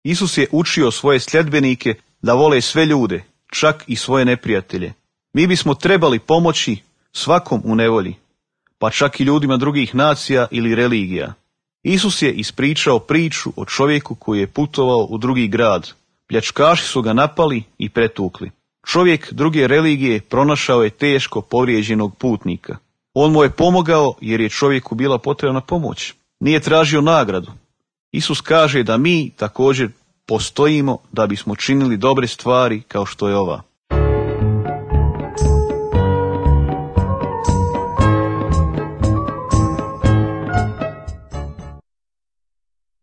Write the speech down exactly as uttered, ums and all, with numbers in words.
Isus je učio svoje sljedbenike da vole sve ljude, čak i svoje neprijatelje. Mi bismo trebali pomoći svakom u nevolji, pa čak i ljudima drugih nacija ili religija. Isus je ispričao priču o čovjeku koji je putovao u drugi grad. Pljačkaši su ga napali i pretukli. Čovjek druge religije pronašao je teško povrijeđenog putnika. On mu je pomogao jer je čovjeku bila potrebna pomoć. Nije tražio nagradu. Isus kaže da mi također postojimo da bismo činili dobre stvari kao što je ova.